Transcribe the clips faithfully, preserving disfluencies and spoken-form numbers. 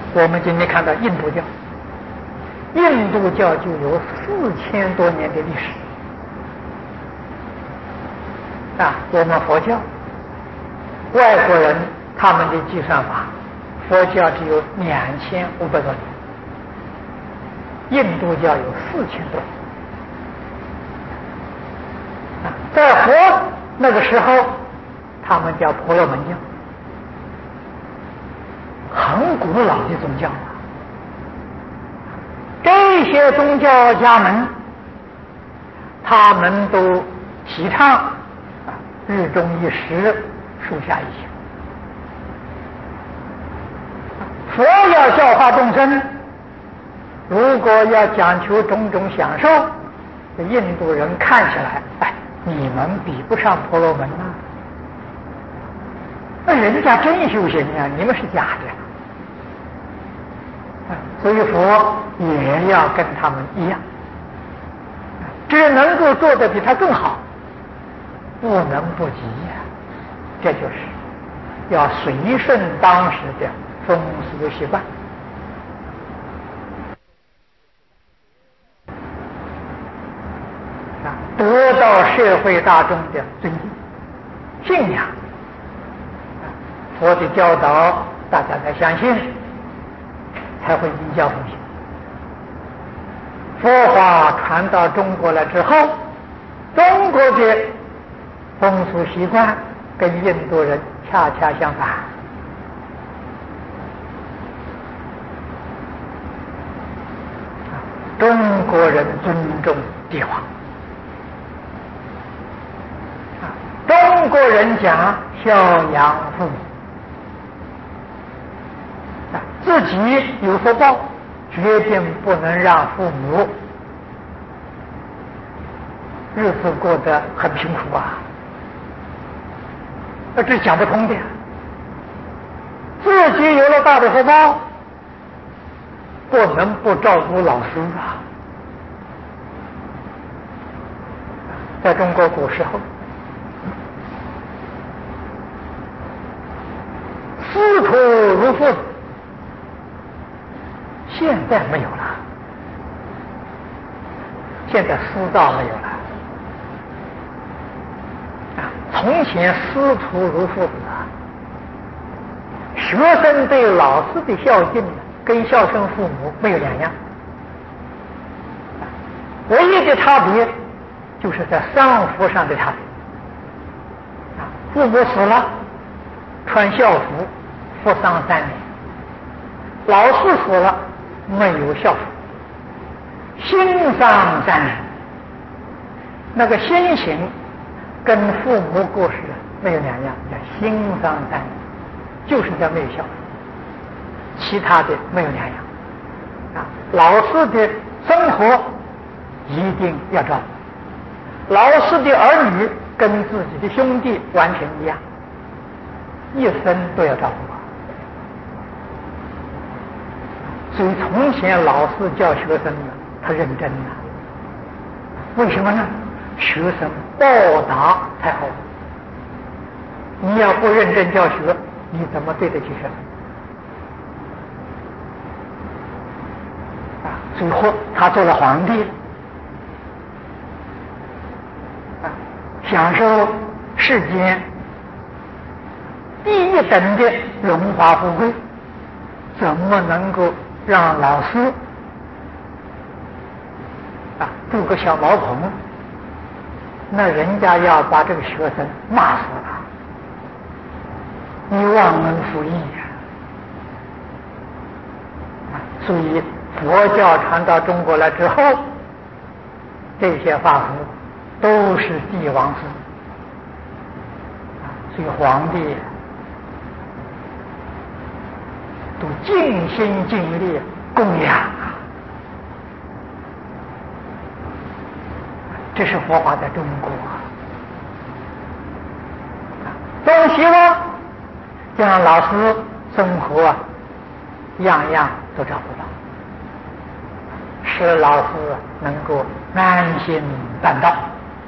我们今天看到印度教，印度教就有四千多年的历史啊。我们佛教，外国人他们的计算法，佛教只有两千五百多年，印度教有四千多年。啊，在佛那个时候，他们叫婆罗门教，很古老的宗教。这些宗教家们，他们都提倡啊日中一时，树下一宿。佛要教化众生，如果要讲求种种享受，印度人看起来，哎，你们比不上婆罗门啊，那人家真修行啊，你们是假的。所以佛也要跟他们一样，只能够做得比他更好，不能不及呀、啊。这就是要随顺当时的风俗习惯。啊，得到社会大众的尊敬、信仰。佛的教导，大家才相信，才会依教奉行。佛法传到中国来之后，中国的风俗习惯跟印度人恰恰相反。中国人尊重帝王，中国人讲孝养父母，自己有福报，决定不能让父母日子过得很贫苦啊！那这讲不通的。自己有了大的福报，不能不照顾老师啊！在中国古时候，师徒如父子。现在没有了，现在师道没有了啊！从前师徒如父子啊，学生对老师的孝敬跟孝顺父母没有两样，唯一的差别就是在丧服上的差别啊！父母死了，穿孝服，服丧三年；老师死了，没有孝服，心丧三年。那个心情跟父母过世没有两样，叫心丧三年，就是叫没有孝服，其他的没有两样啊。老师的生活一定要照顾，老师的儿女跟自己的兄弟完全一样，一生都要照顾。所以从前老师教学生呢，他认真了。为什么呢？学生报答才好。你要不认真教学，你怎么对得起学生？啊，最后他做了皇帝，啊，享受世间第一等的荣华富贵，怎么能够让老师啊住个小茅棚？那人家要把这个学生骂死了，你忘恩负义呀！啊，所以佛教传到中国来之后，这些法服都是帝王制，啊，所以皇帝都尽心尽力供养啊。这是佛法在中国啊，总希望让老师生活啊，样样都照顾到，使老师能够安心办道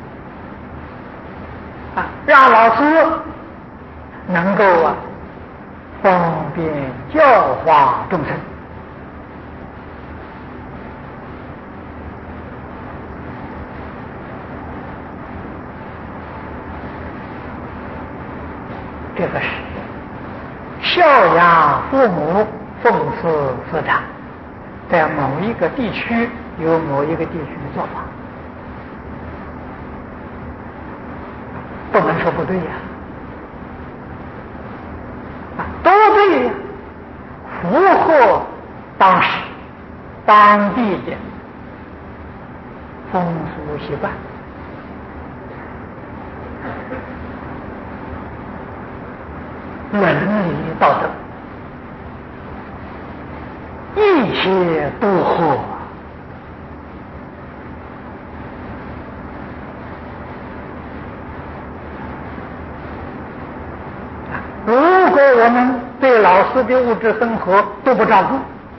啊，让老师能够啊方便教化众生。 孝养父母，奉事师长，在某一个地区有某一个地区的做法，不能说不对呀、啊，都对呀、符合当时当地的风俗习惯。伦理道德，一切都合。如果我们对老师的物质生活都不照顾，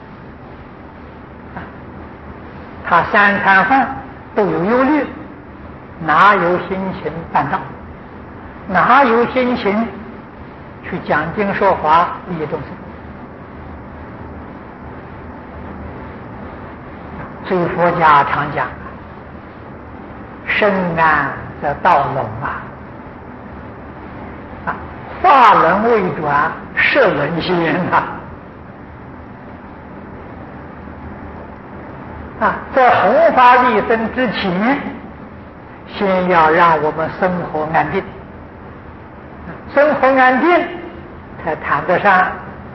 他三餐饭都有忧虑，哪有心情办道？哪有心情去讲经说法利益众生？所以佛家常讲，身安则道隆啊，啊，法轮未转，摄轮先啊，啊，在弘法利生之前，先要让我们生活安定。生活安定，才谈得上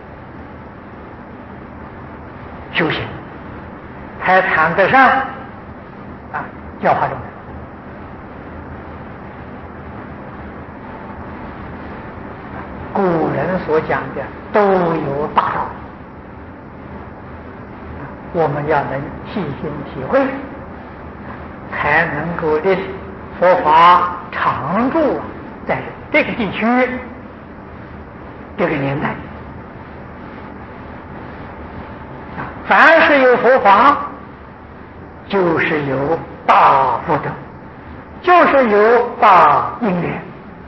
修行，才谈得上啊教化众生。古人所讲的都有大道，我们要能细心体会，才能够令佛法常住在这个地区，这个年代。凡是有佛法，就是有大福德，就是有大因缘。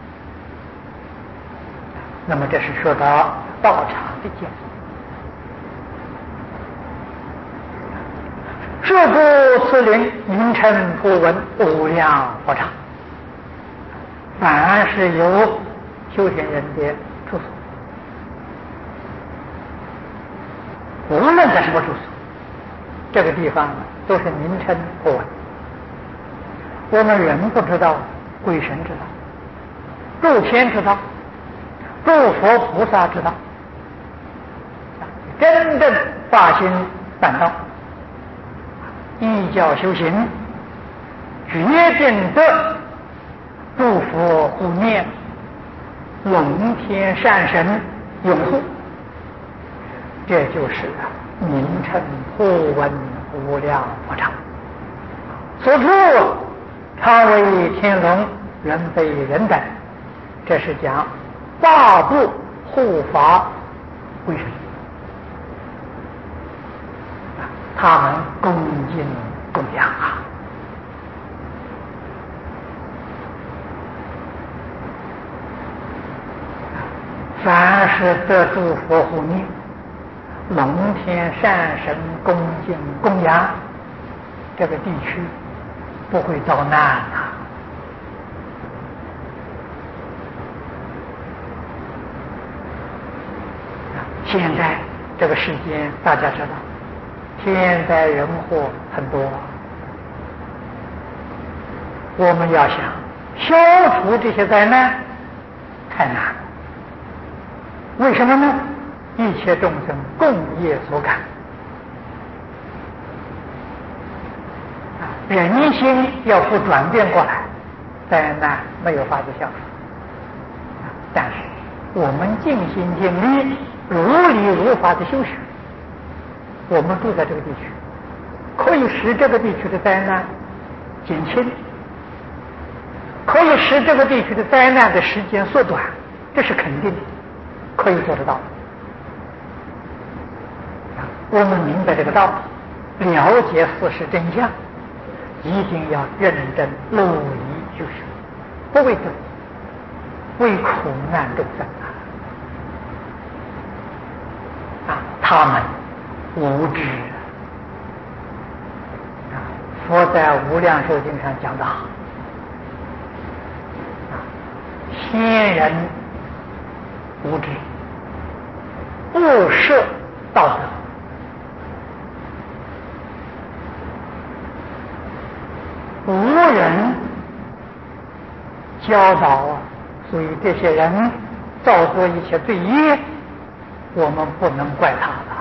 那么这是说到道场的建设。是故此令名称不闻无量佛场。凡是有修行人的住所，无论在什么住所，这个地方都是名称不闻。我们人不知道，鬼神知道，诸天知道，诸佛菩萨知道。真正发心办道，依教修行，决定的诸佛护念，龙天善神拥护，这就是名称不闻无量佛场。此处常为天龙，人非人等，这是讲八部护法归神，他们恭敬供养啊。凡是得诸佛护念，龙天善神恭敬供养，这个地区不会遭难啊。现在这个世间大家知道，天灾人祸很多，我们要想消除这些灾难太难了。为什么呢？一切众生共业所感，人心要不转变过来，灾难没有法子消除。但是我们尽心尽力，如理如法的修学，我们住在这个地区，可以使这个地区的灾难减轻，可以使这个地区的灾难的时间缩短，这是肯定的，可以做得到。我们明白这个道理，了解事实真相，一定要认真努力修学，不为自己，为苦难众生啊！啊，他们无知啊！佛在《无量寿经》上讲到，啊，先人无知， 不设道德，无人教导啊，所以这些人造作一些罪业，我们不能怪他了。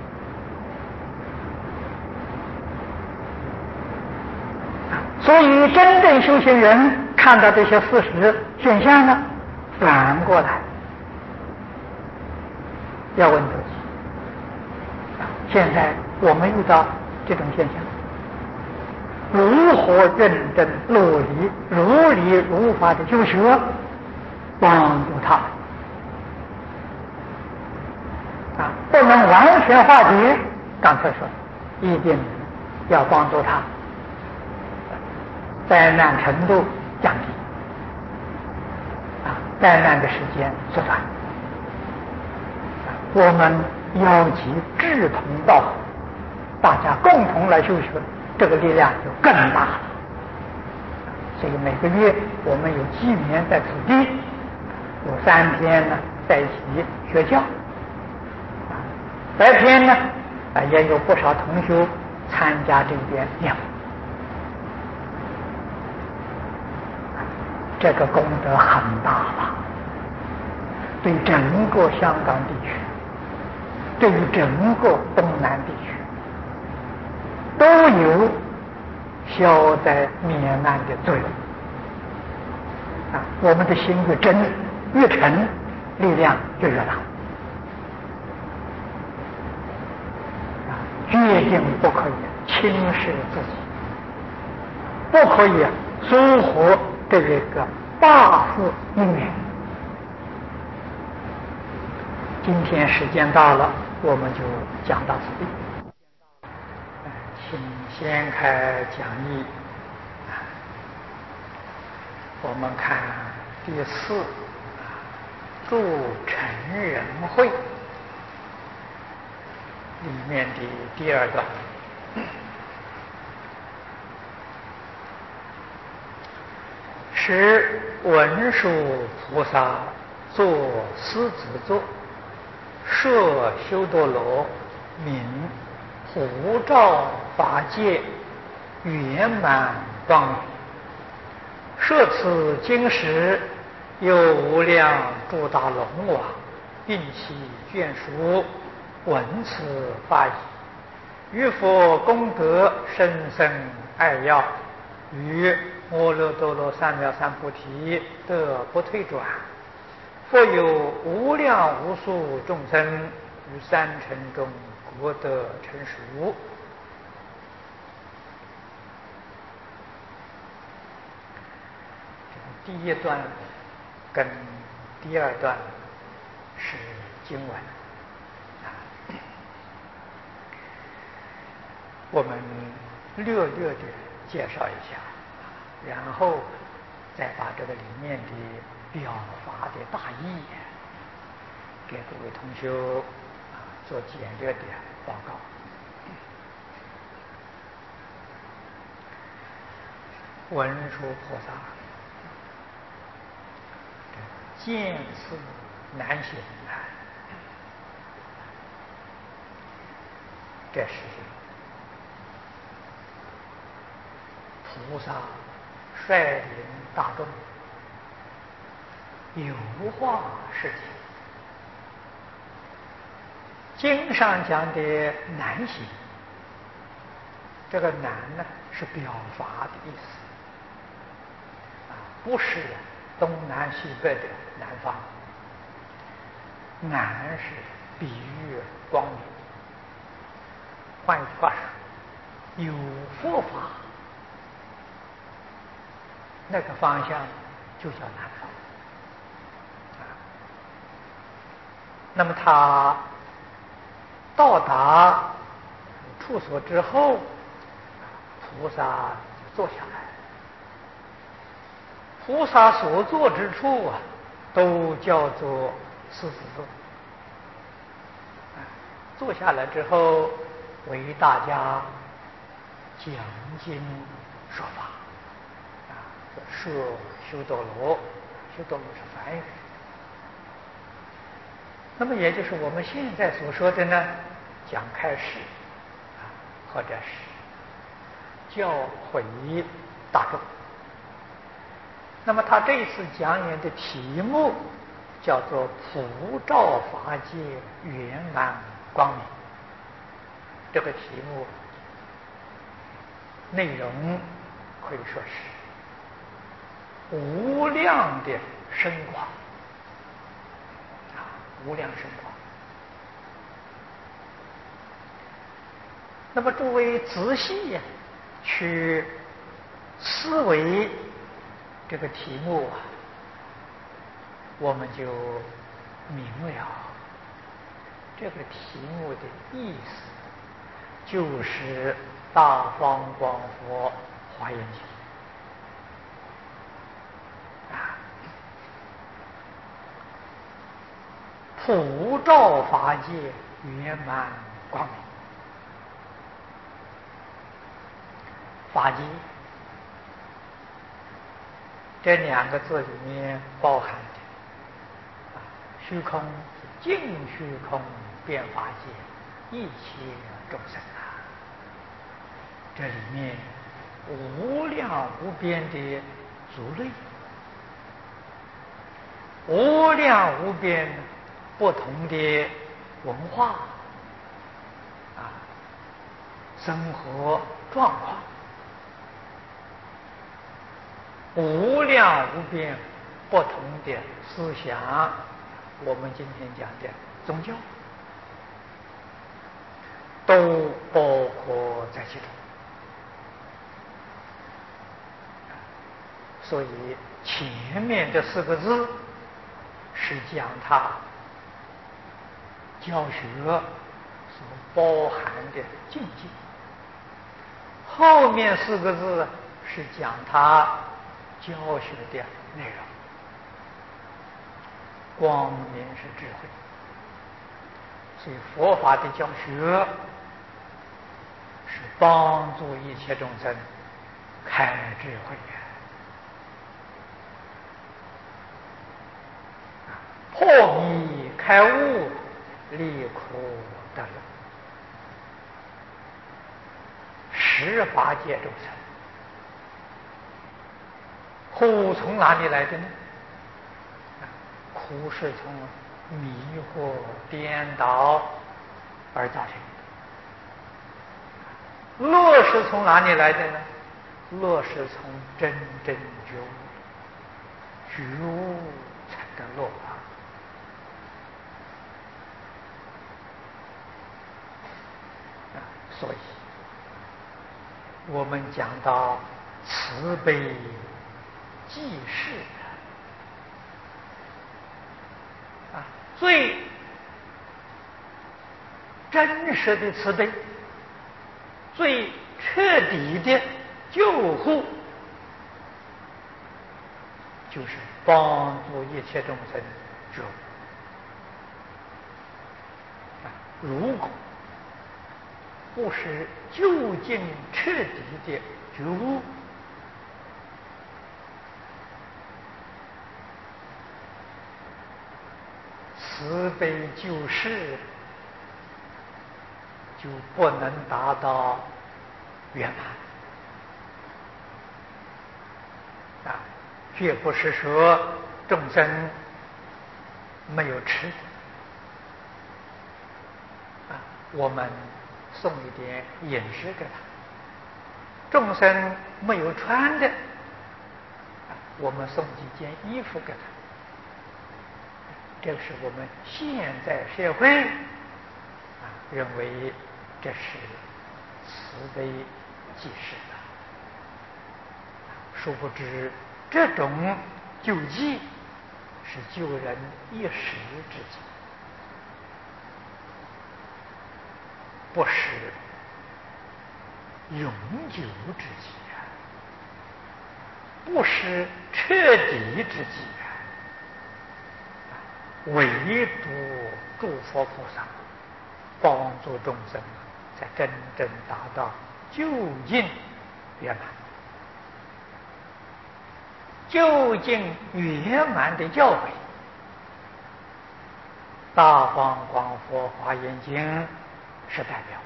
所以真正修行人看到这些事实现象呢，反过来要问自己：现在我们遇到这种现象，如何认真努力、如理如法的修学，帮助他们啊，不能完全化解。刚才说，一定要帮助他灾难程度降低，啊，灾难的时间缩短。我们要集志同道合，大家共同来修学，这个力量就更大了。所以每个月我们有几年在此地，有三天呢在一起学教，啊，白天呢啊也有不少同学参加这边念佛，这个功德很大了，对整个香港地区，对于整个东南地区都有消灾免难的作用啊！我们的心越真越诚，力量就越大啊！决定不可以轻视自己，不可以疏忽这一个大富因缘。今天时间到了，我们就讲到此地。请先开讲义，我们看第四，助成人会里面的第二段。是文殊菩萨作狮子座，摄修多罗，名普照法界，圆满光明。摄此经时，有无量诸大龙王，并其眷属，闻此法语，于佛功德深深爱要，于阿耨多罗三藐三菩提得不退转。复有无量无数众生于三乘中各得成熟。第一段跟第二段是经文啊，我们略略的介绍一下，然后再把这个里面的表法的大意给各位同学啊做简略的报告。文殊菩萨见此难行啊，这是菩萨率领大众有化世界。经上讲的难行，这个难呢是表法的意思啊，不是东南西北的南方。难是比喻光明，换一句话说，有佛法那个方向就叫南方啊。那么他到达处所之后，菩萨就坐下来。菩萨所坐之处啊，都叫做狮子座。坐下来之后，为大家讲经说法啊，摄修多罗，修多罗是梵语。 那么也就是我们现在所说的呢，讲开示啊，或者是教诲大众。那么他这次讲演的题目叫做普照法界圆满光明。这个题目内容可以说是无量的深广啊，无量深广。那么诸位仔细呀去思维这个题目啊，我们就明了这个题目的意思，就是大方广佛华严经啊，普照法界圆满光明。法界这两个字里面包含的啊，虚空净虚空遍法界一切众生啊，这里面无量无边的族类，无量无边不同的文化啊，生活状况，无量无边不同的思想，我们今天讲的宗教都包括在其中。所以前面这四个字是讲他教学所包含的境界，后面四个字是讲他教学的内容。光明是智慧，所以佛法的教学是帮助一切众生开智慧呀，破迷开悟，离苦得乐，十法界众生。苦从哪里来的呢？苦是从迷惑颠倒而造成的。乐是从哪里来的呢？乐是从真正觉悟，觉悟才得乐啊。所以我们讲到慈悲济世啊，最真实的慈悲，最彻底的救护，就是帮助一切众生觉悟啊。如果不是究竟彻底的觉悟，慈悲救世就不能达到圆满啊！绝不是说众生没有吃的啊，我们送一点饮食给他；众生没有穿的啊，我们送几件衣服给他。这是我们现在社会啊认为这是慈悲济世的，殊不知这种救济是救人一时之急，不是永久之计啊，不是彻底之计啊。唯独诸佛菩萨帮助众生才真正达到究竟圆满。究竟圆满的教诲大方广佛华严经是代表。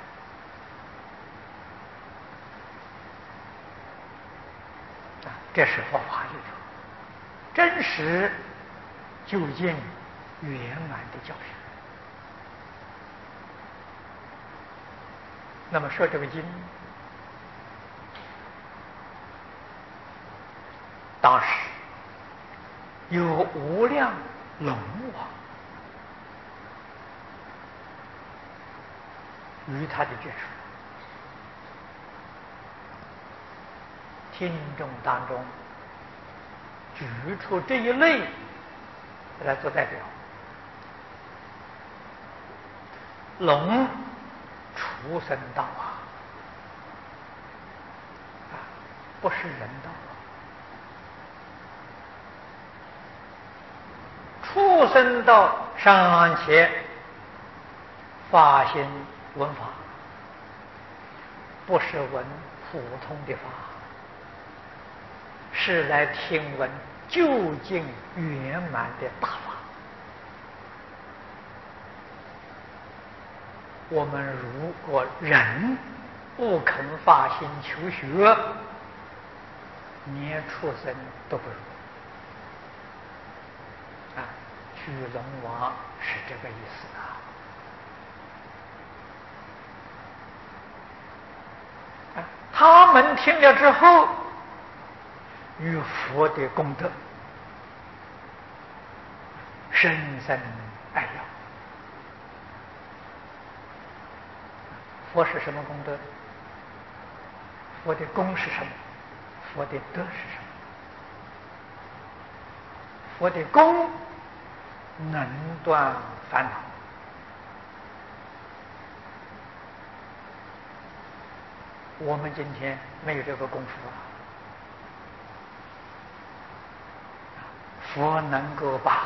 啊，这是佛法里头真实究竟圆满的教学。那么说这个经，当时有无量龙王与他的眷属，听众当中举出这一类来做代表。龙畜生道啊，啊，不是人道啊。畜生道尚且发心闻法，不是闻普通的法，是来听闻究竟圆满的大法。我们如果人不肯发心求学，连畜生都不如。啊，巨龙王是这个意思啊。啊，他们听了之后，与佛的功德深深爱要。佛是什么功德？佛的功是什么？佛的德是什么？佛的功能断烦恼。我们今天没有这个功夫啊。佛能够把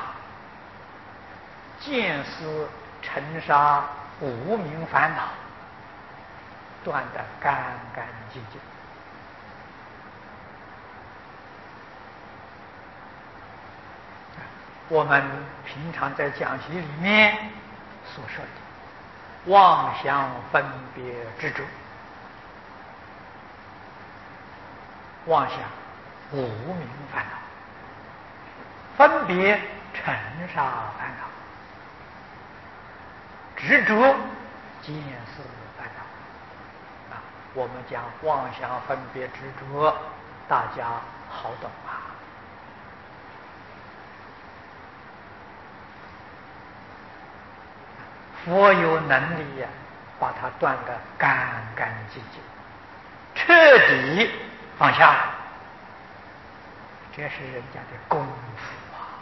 见思尘沙无明烦恼断得干干净净。我们平常在讲习里面所说的妄想分别执着，妄想无明烦恼，分别尘沙烦恼，执着见思烦恼。啊，我们讲妄想分别执着，大家好懂啊。佛有能力呀、啊，把它断得干干净净，彻底放下。这是人家的功夫啊！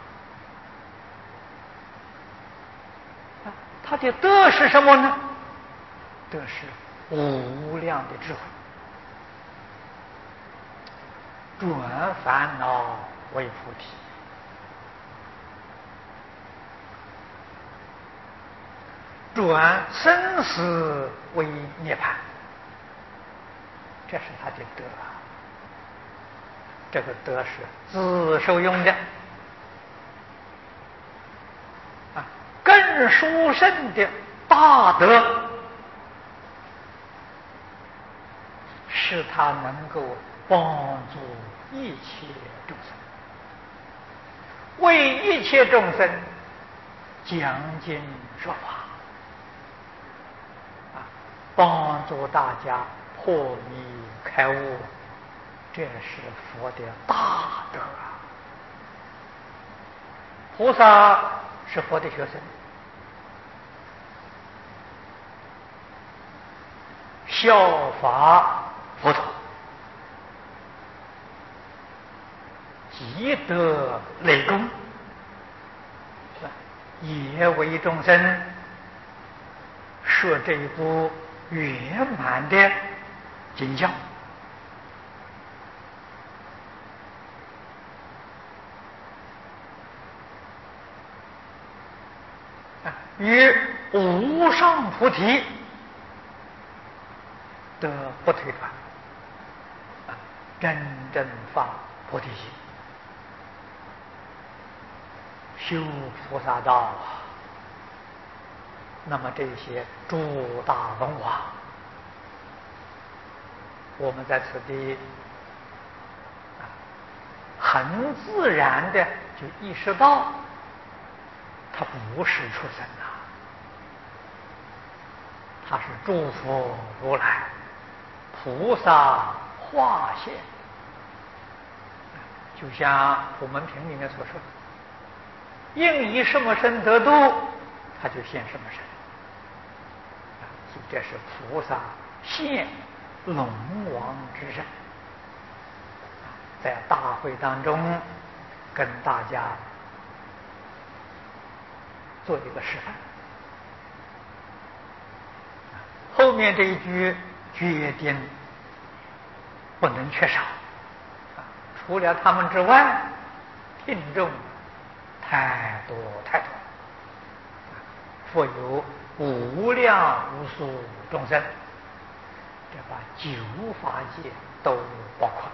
啊，他的德是什么呢？德是无量的智慧，转烦恼为菩提，转生死为涅槃，这是他的德啊！这个德是自受用的啊，更殊胜的大德，使他能够帮助一切众生，为一切众生讲经说法。帮助大家破迷开悟，这是佛的大德啊！菩萨是佛的学生，效法佛陀，积德累功，也为众生说这一部圆满的经教。与无上菩提得不退转，真正发菩提心，修菩萨道啊， 那么这些诸大文化，我们在此地很自然的就意识到，他不是畜生啊，他是诸佛如来菩萨化现。就像普门品里面所说，应以什么身得度，他就现什么身。所以这是菩萨现龙王之身，在大会当中跟大家做一个示范。后面这一句决定不能缺少，除了他们之外，听众太多太多，复有无量无数众生，这把九法界都包括。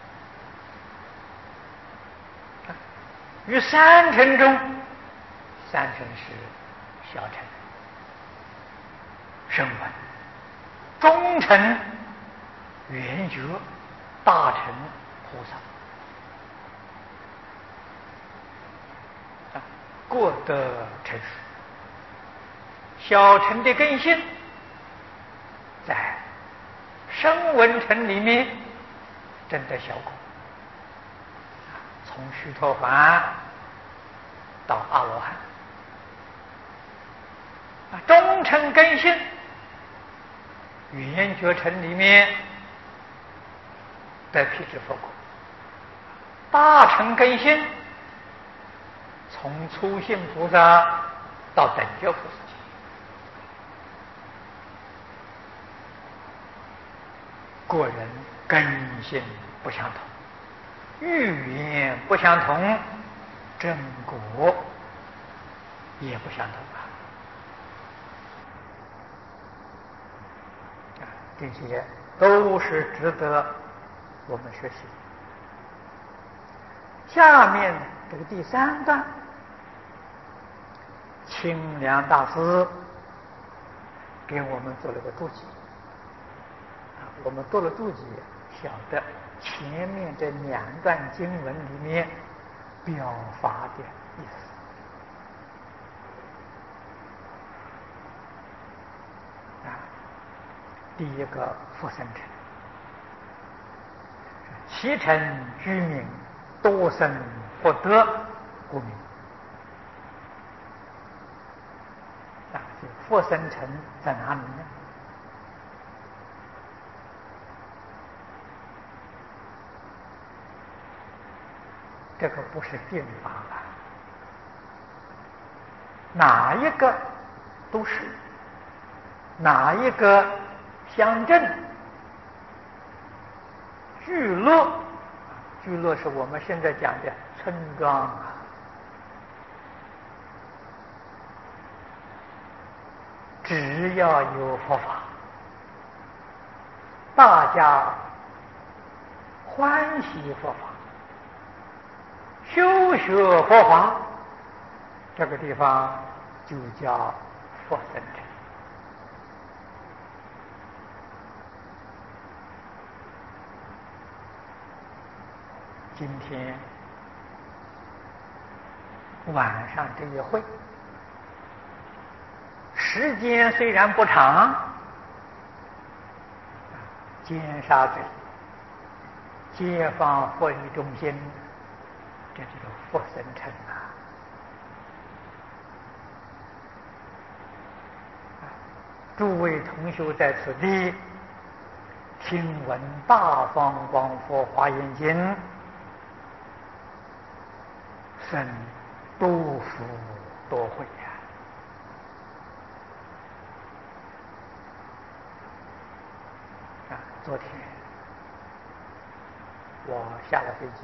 于三乘中，三乘是小乘、声闻、中乘、圆觉、大乘、菩萨，各得成熟。小乘的根性在声闻乘里面真的效果，从须陀洹到阿罗汉。中乘根性圆觉乘里面得辟支佛果，大乘根性从初信菩萨到等觉菩萨，个人根性不相同，语言不相同，正果也不相同啊！这些都是值得我们学习。下面这个第三段，清凉大师给我们做了个注解。我们做了注解，晓得前面这两段经文里面表法的意思。啊，第一个复生乘，其乘居民多生不得故名。啊，这复生乘在哪里呢？这个不是定法了，哪一个都是，哪一个乡镇聚落，聚落是我们现在讲的村庄啊，只要有佛法，大家欢喜佛法，修学佛法，这个地方就叫佛生乘。今天晚上这一会，时间虽然不长，尖沙咀街坊福利中心，这就是佛生乘啊！诸位同修在此地听闻大方广佛华严经，生多福多慧呀！啊，昨天我下了飞机，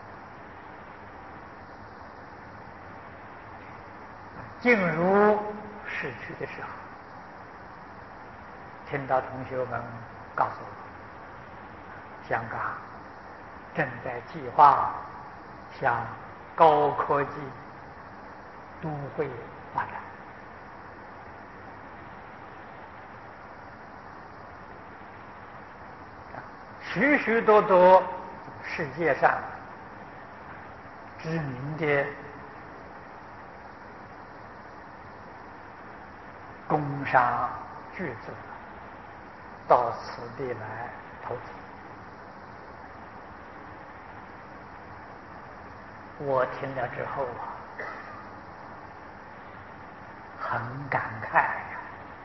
进入市区的时候，听到同学们告诉我，香港正在计划向高科技都会发展。 许许多多世界上知名的工商巨子到此地来投资。我听了之后啊，很感慨呀。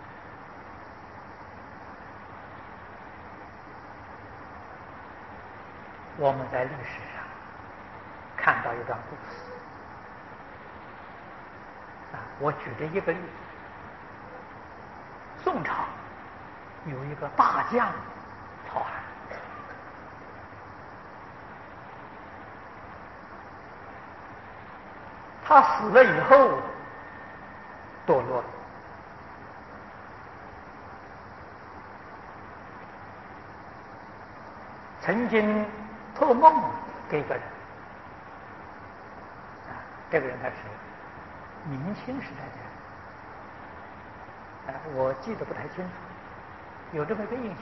我们在历史上看到一段故事啊，我举的一个例子：宋朝有一个大将曹邯，他死了以后堕落了，曾经托梦给个人啊，这个人他是明清时代的人啊，我记得不太清楚，有这么一个印象，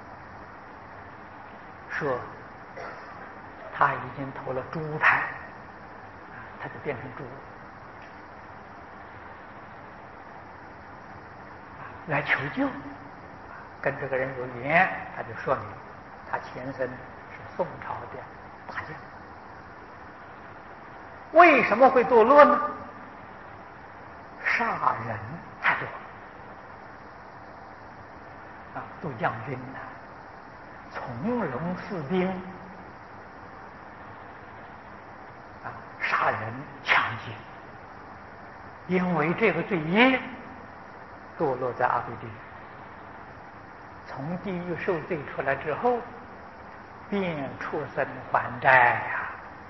说他已经投了猪胎，他就变成猪来求救，跟这个人有缘，他就说明他前身是宋朝的大将。为什么会堕落呢？杀人太多啊，杜将军呢、啊，从容士兵啊，杀人抢劫，因为这个罪业堕落在阿鼻地狱。从地狱受罪出来之后，变畜生还债呀！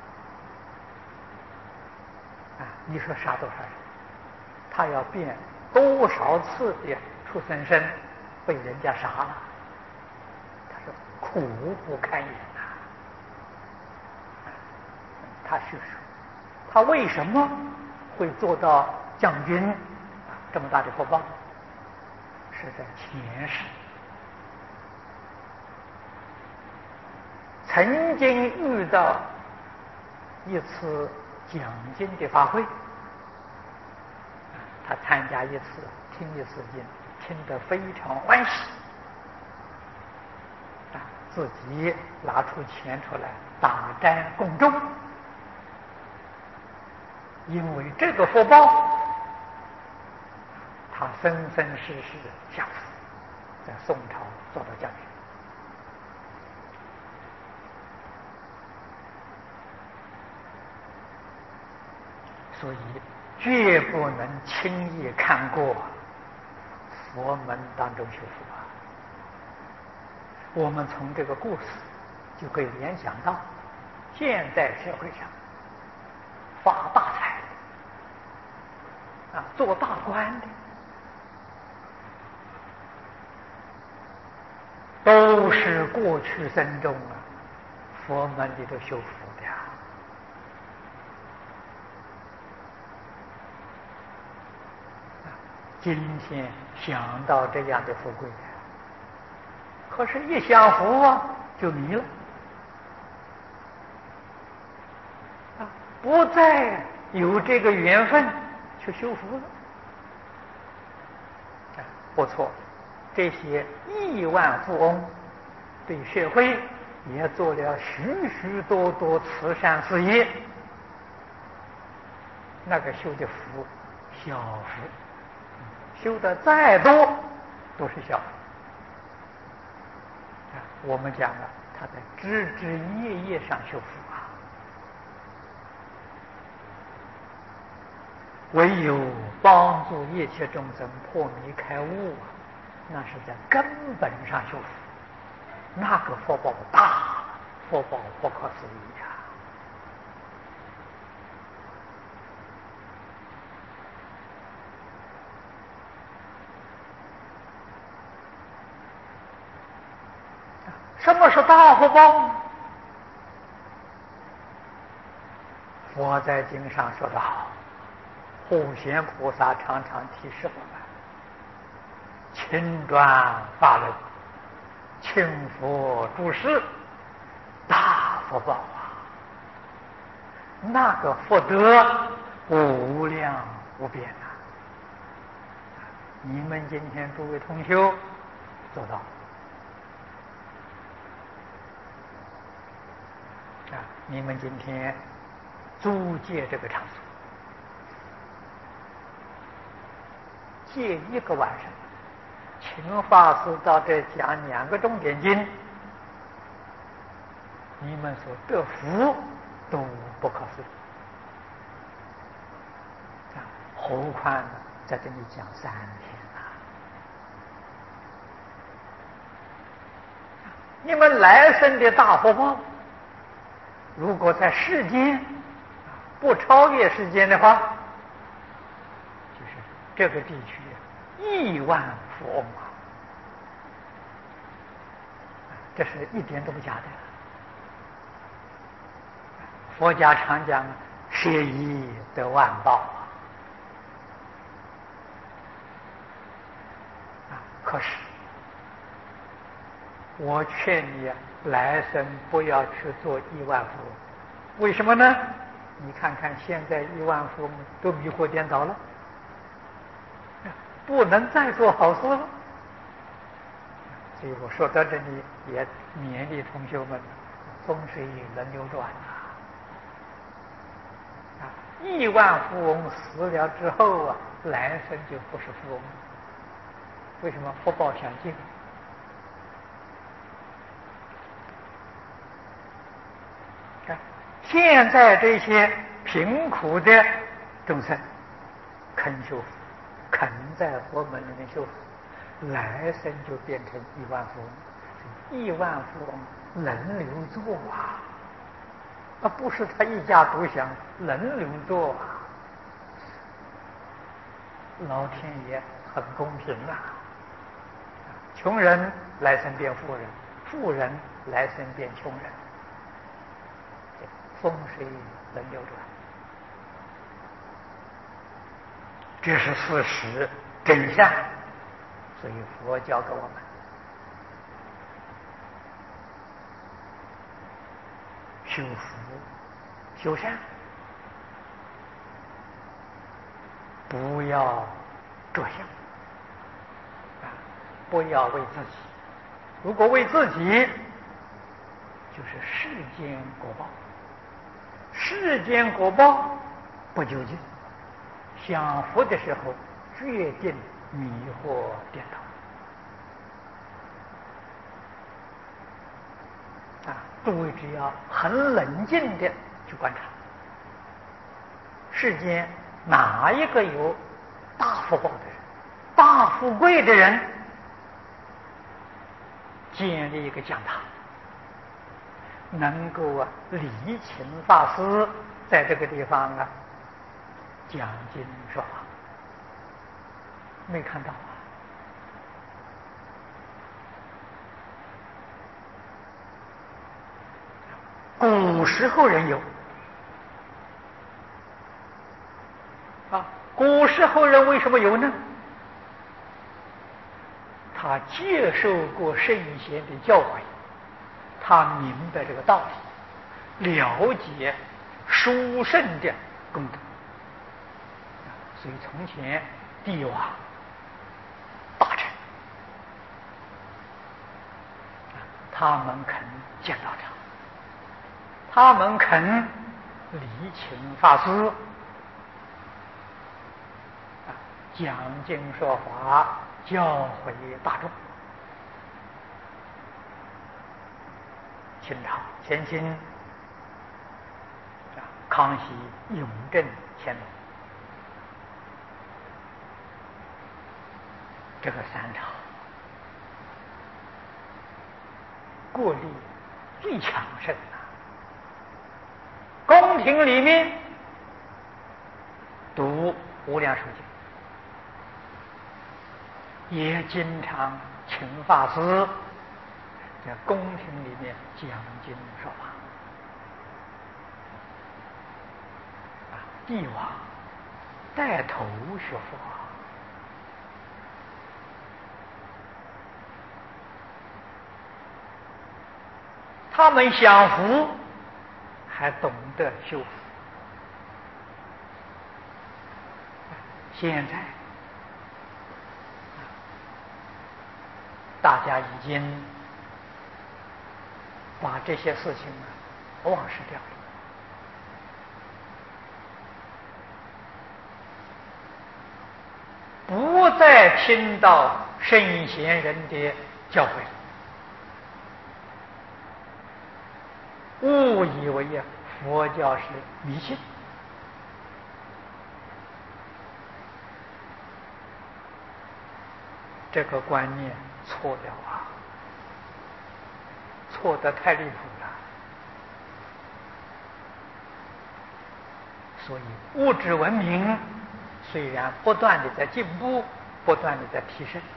啊，你说杀多少人？他要变多少次的畜生身被人家杀了？他说苦不堪言呐、啊！他叙述他为什么会做到将军啊这么大的福报，是在前世曾经遇到一次讲经的法会，他参加一次听一次经，听得非常欢喜啊，自己拿出钱出来打斋供众，因为这个福报，他生生世世下次在宋朝做到将军。所以绝不能轻易看过佛门当中修福啊。我们从这个故事就可以联想到现在社会上发大财啊，做大官的都是过去生中啊佛门里头修福的啊。今天想到这样的富贵，可是一享福啊就迷了啊，不再有这个缘分去修福了啊。不错，这些亿万富翁对社会也做了许许多多慈善事业，那个修的福小福，修的再多都是小福啊。我们讲了，他在枝枝叶叶上修福啊。唯有帮助一切众生破迷开悟啊，那是在根本上修福，那个福报大，福报不可思议啊。什么是大福报？佛在经上说得好，普贤菩萨常常提示我们：勤转法轮，勤拂诸事， 福报啊！那个福德无量无边啊！你们今天诸位同修做到啊！你们今天租借这个场所，借一个晚上，请法师到这讲两个重点经，你们所得福都不可思议啊！何况呢，在这里讲三天啊！你们来生的大福报，如果在世间不超越世间的话，就是这个地区亿万富翁啊！这是一点都不假的。佛家常讲舍一得万报啊！可是我劝你来生不要去做亿万富翁，为什么呢？你看看现在亿万富翁都迷惑颠倒了，不能再做好事了。所以我说到这里也勉励同学们，风水轮流转啊！亿万富翁死了之后啊，来生就不是富翁，为什么？福报相近。现在这些贫苦的众生肯修福，肯在佛门里面修福，来生就变成亿万富翁。亿万富翁轮流做啊，啊，不是他一家独享，轮流做啊。老天爷很公平啊，穷人来生变富人，富人来生变穷人。风水轮流转，这是事实真相，所以佛教给我们修福修善，不要着相啊，不要为自己，如果为自己，就是世间果报。世间果报不究竟，享福的时候决定迷惑颠倒啊！诸位只要很冷静的去观察，世间哪一个有大福报的人、大富贵的人，建立一个讲堂，能够啊礼请法师在这个地方啊讲经说法，没看到啊？古时候人有啊，古时候人为什么有呢？他接受过圣贤的教诲，他明白这个道理，了解殊胜的功德，所以从前帝王大臣，他们肯见道场，他们肯礼请法师啊，讲经说法，教诲大众。清朝前清啊，康熙、雍正、乾隆这个三朝，国力最强盛啊！宫廷里面读无量寿经，也经常请法师在宫廷里面讲经说法啊，帝王带头学佛，他们享福还懂得修复。现在大家已经把这些事情啊忘失掉了。不再听到圣贤人的教诲，误以为呀佛教是迷信，这个观念错了啊，错得太离谱了。所以物质文明虽然不断的在进步，不断的在提升，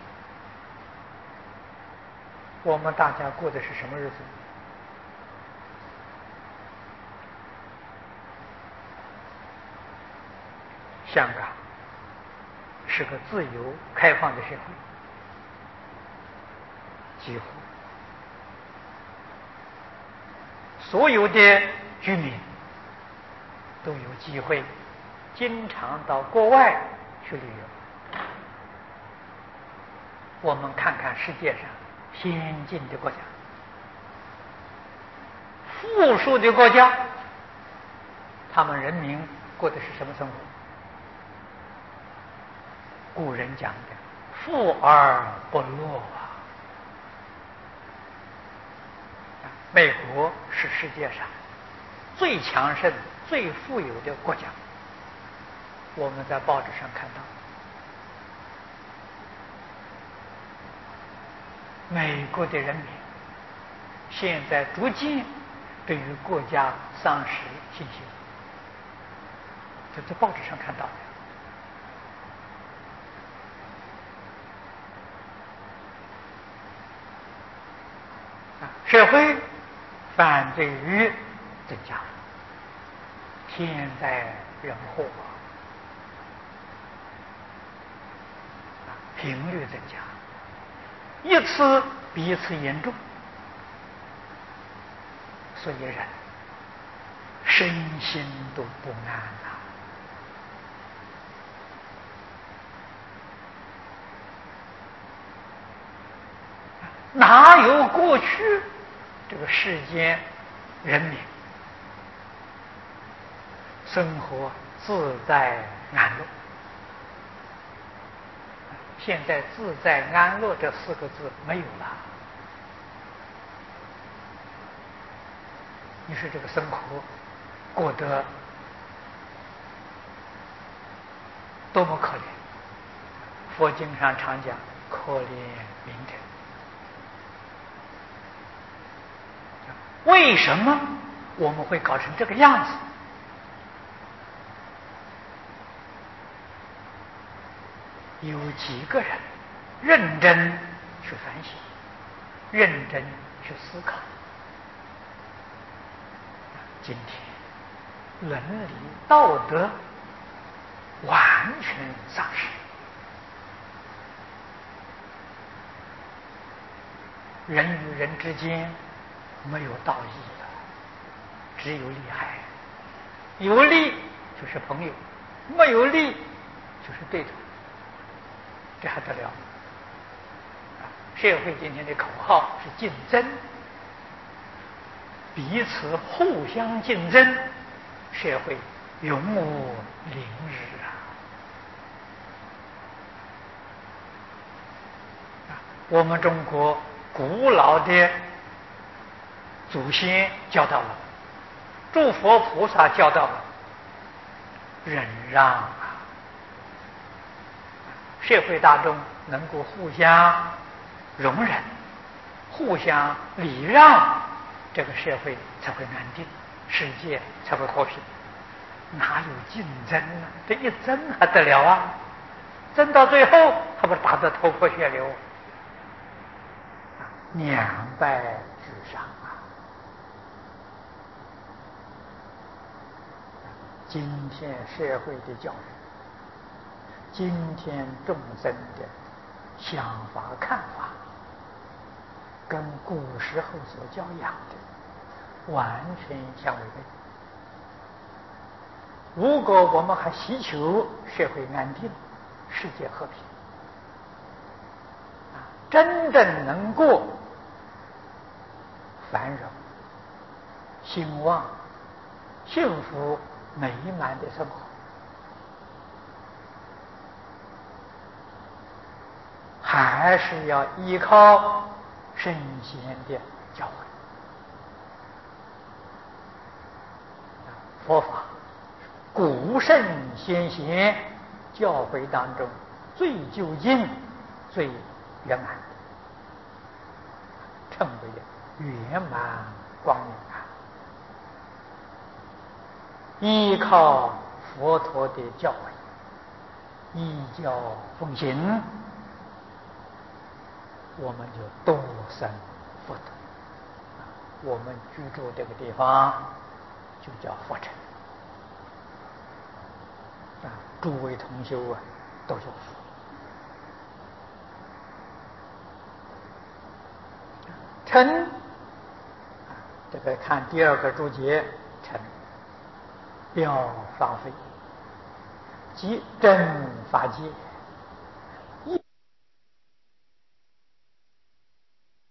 我们大家过的是什么日子？香港是个自由开放的社会，几乎所有的居民都有机会经常到国外去旅游。我们看看世界上先进的国家、富庶的国家，他们人民过的是什么生活？古人讲的富而不乐啊。美国是世界上最强盛、最富有的国家，我们在报纸上看到，美国的人民现在逐渐对于国家丧失信心，这在报纸上看到的。社会犯罪率增加，天灾人祸频率增加，一次比一次严重，所以人身心都不安了。哪有过去这个世间人民生活自在安乐？现在自在安乐这四个字没有了。你说这个生活过得多么可怜？佛经上常讲可怜悯者。为什么我们会搞成这个样子？有几个人认真去反省，认真去思考，今天伦理道德完全丧失，人与人之间没有道义了，只有利害。有利就是朋友，没有利就是对头，这还得了？社会今天的口号是竞争，彼此互相竞争，社会永无宁日啊！我们中国古老的祖先教导了，诸佛菩萨教导了，忍让啊！社会大众能够互相容忍、互相礼让，这个社会才会安定，世界才会和平。哪有竞争呢？这一争还得了啊？争到最后，他不打得头破血流，两败俱伤啊！今天社会的教育，今天众生的想法看法，跟古时候所教养的完全相违背。 如果我们还希求社会安定、世界和平，啊，真正能够繁荣、兴旺、幸福、美满的生活，还是要依靠圣贤的教诲。佛法古圣先贤教诲当中最究竟、最圆满，称为圆满光明啊！依靠佛陀的教诲，依教奉行，我们就多生福德。我们居住这个地方就叫佛城啊！诸位同修啊，都有福。嗔，这个看第二个注解，嗔表法非，即真法界。